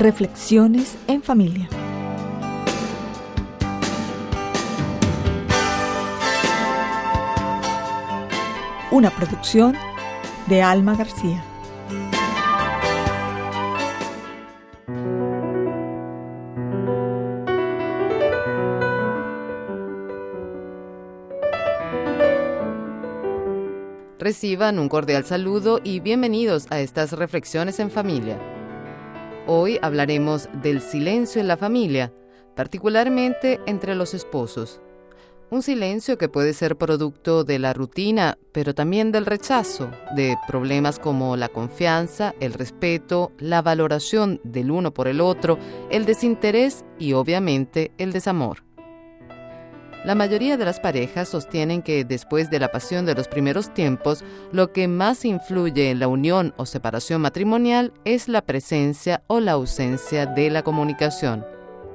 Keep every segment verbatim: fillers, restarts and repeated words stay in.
Reflexiones en familia. Una producción de Alma García. Reciban un cordial saludo y bienvenidos a estas reflexiones en familia. Hoy hablaremos del silencio en la familia, particularmente entre los esposos. Un silencio que puede ser producto de la rutina, pero también del rechazo, de problemas como la confianza, el respeto, la valoración del uno por el otro, el desinterés y obviamente el desamor. La mayoría de las parejas sostienen que después de la pasión de los primeros tiempos, lo que más influye en la unión o separación matrimonial es la presencia o la ausencia de la comunicación.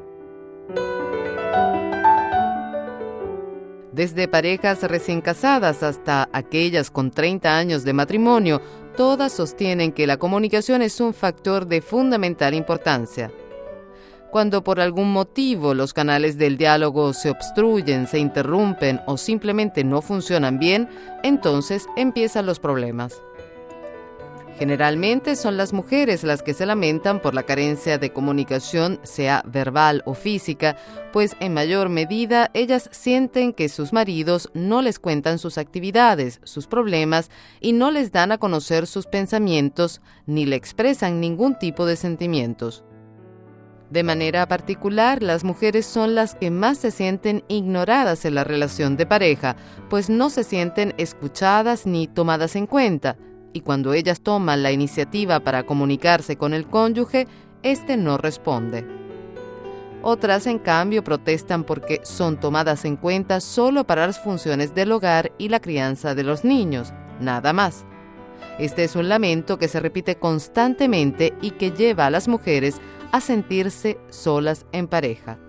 Desde parejas recién casadas hasta aquellas con treinta años de matrimonio, todas sostienen que la comunicación es un factor de fundamental importancia. Cuando por algún motivo los canales del diálogo se obstruyen, se interrumpen o simplemente no funcionan bien, entonces empiezan los problemas. Generalmente son las mujeres las que se lamentan por la carencia de comunicación, sea verbal o física, pues en mayor medida ellas sienten que sus maridos no les cuentan sus actividades, sus problemas y no les dan a conocer sus pensamientos ni le expresan ningún tipo de sentimientos. De manera particular, las mujeres son las que más se sienten ignoradas en la relación de pareja, pues no se sienten escuchadas ni tomadas en cuenta, y cuando ellas toman la iniciativa para comunicarse con el cónyuge, éste no responde. Otras, en cambio, protestan porque son tomadas en cuenta solo para las funciones del hogar y la crianza de los niños, nada más. Este es un lamento que se repite constantemente y que lleva a las mujeres a sentirse solas en pareja.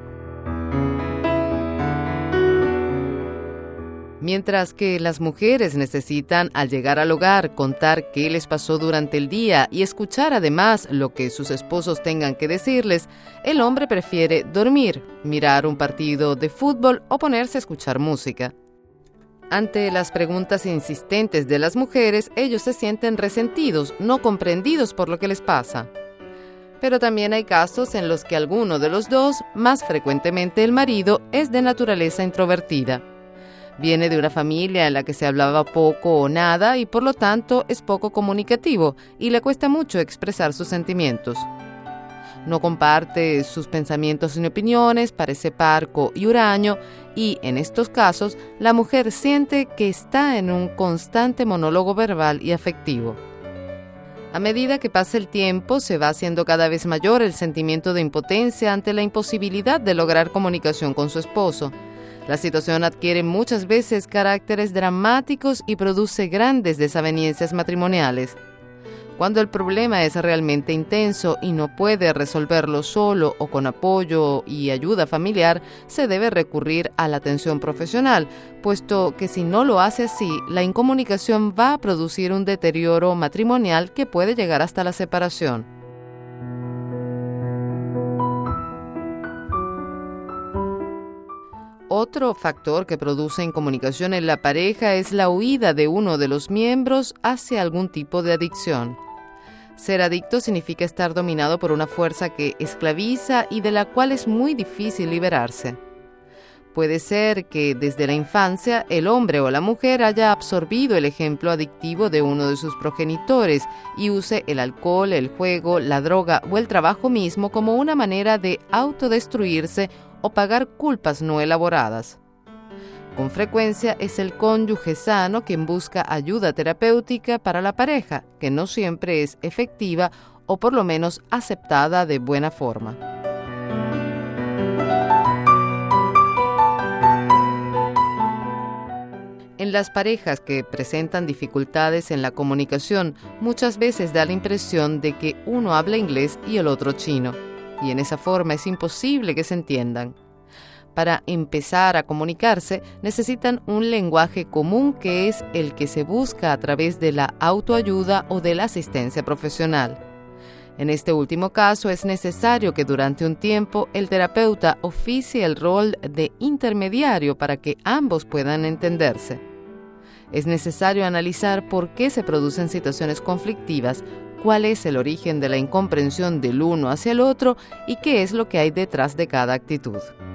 Mientras que las mujeres necesitan al llegar al hogar contar qué les pasó durante el día y escuchar además lo que sus esposos tengan que decirles, el hombre prefiere dormir, mirar un partido de fútbol o ponerse a escuchar música. Ante las preguntas insistentes de las mujeres, ellos se sienten resentidos, no comprendidos por lo que les pasa. Pero también hay casos en los que alguno de los dos, más frecuentemente el marido, es de naturaleza introvertida. Viene de una familia en la que se hablaba poco o nada y por lo tanto es poco comunicativo y le cuesta mucho expresar sus sentimientos. No comparte sus pensamientos ni opiniones, parece parco y huraño y, en estos casos, la mujer siente que está en un constante monólogo verbal y afectivo. A medida que pasa el tiempo, se va haciendo cada vez mayor el sentimiento de impotencia ante la imposibilidad de lograr comunicación con su esposo. La situación adquiere muchas veces caracteres dramáticos y produce grandes desavenencias matrimoniales. Cuando el problema es realmente intenso y no puede resolverlo solo o con apoyo y ayuda familiar, se debe recurrir a la atención profesional, puesto que si no lo hace así, la incomunicación va a producir un deterioro matrimonial que puede llegar hasta la separación. Otro factor que produce incomunicación en la pareja es la huida de uno de los miembros hacia algún tipo de adicción. Ser adicto significa estar dominado por una fuerza que esclaviza y de la cual es muy difícil liberarse. Puede ser que desde la infancia el hombre o la mujer haya absorbido el ejemplo adictivo de uno de sus progenitores y use el alcohol, el juego, la droga o el trabajo mismo como una manera de autodestruirse o pagar culpas no elaboradas. Con frecuencia es el cónyuge sano quien busca ayuda terapéutica para la pareja, que no siempre es efectiva o por lo menos aceptada de buena forma. En las parejas que presentan dificultades en la comunicación, muchas veces da la impresión de que uno habla inglés y el otro chino, y en esa forma es imposible que se entiendan. Para empezar a comunicarse, necesitan un lenguaje común que es el que se busca a través de la autoayuda o de la asistencia profesional. En este último caso, es necesario que durante un tiempo el terapeuta oficie el rol de intermediario para que ambos puedan entenderse. Es necesario analizar por qué se producen situaciones conflictivas, cuál es el origen de la incomprensión del uno hacia el otro y qué es lo que hay detrás de cada actitud.